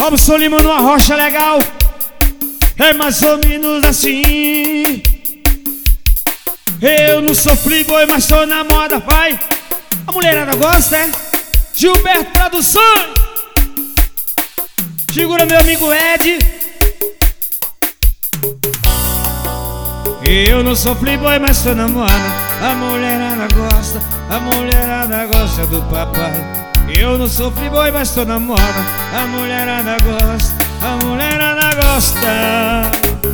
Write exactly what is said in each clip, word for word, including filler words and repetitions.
Robson Lima numa rocha legal. É mais ou menos assim. Eu não sou playboy, mas tô na moda, vai. A mulherada gosta, é? Gilberto Produções. Segura meu amigo Ed. Eu não sou playboy, mas tô na moda. A mulherada gosta, a mulherada gosta do papai. Eu não sou playboy, mas tô na moda. A mulherada gosta, a mulherada gosta.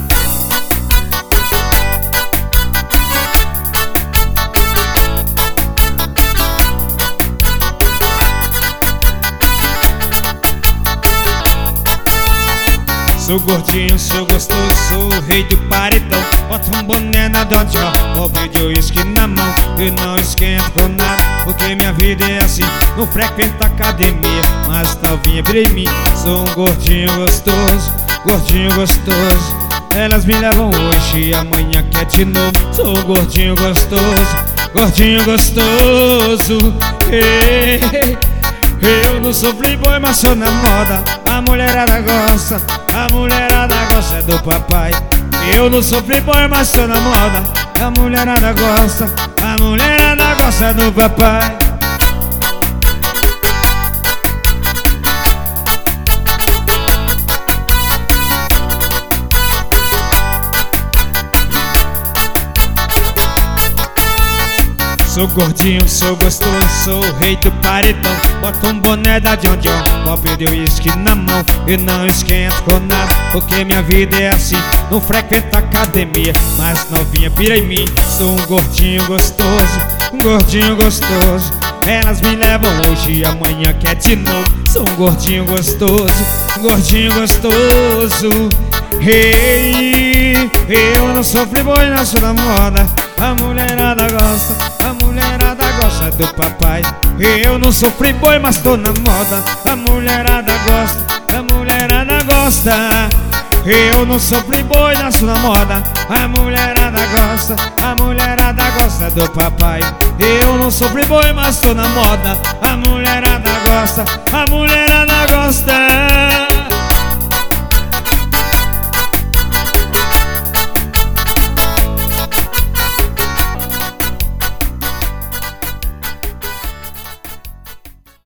Sou gordinho, sou gostoso, sou o rei do paredão. Bota um boné na Dodge, copo de uísque na mão. Eu não esquento com nada, porque minha vida é assim. Não frequento academia, mas novinha vira em mim. Sou um gordinho gostoso, gordinho gostoso. Elas me levam hoje e amanhã quer de novo. Sou um gordinho gostoso, gordinho gostoso. Ei, eu não sou playboy, mas sou na moda. A mulherada gosta, a mulherada gosta do papai. Eu não sou playboy, mas sou na moda. A mulherada gosta, a mulherada gosta do papai. Sou gordinho, sou gostoso, sou o rei do paredão. Bota um boné da John John, copo de uísque na mão. E não esquento com nada, porque minha vida é assim. Não frequento academia, mas novinha pira em mim. Sou um gordinho gostoso, um gordinho gostoso. Elas me levam hoje e amanhã quer de novo. Sou um gordinho gostoso, um gordinho gostoso. Hey, eu não sou playboy, não sou da moda. A mulherada gosta, a mulherada gosta do papai. Eu não sou playboy, mas tô na moda. A mulherada gosta, a mulherada gosta. Eu não sou playboy, não sou na moda. A mulherada gosta, a mulherada gosta do papai. Eu não sou playboy, mas tô na moda. A mulherada gosta, a mulherada gosta.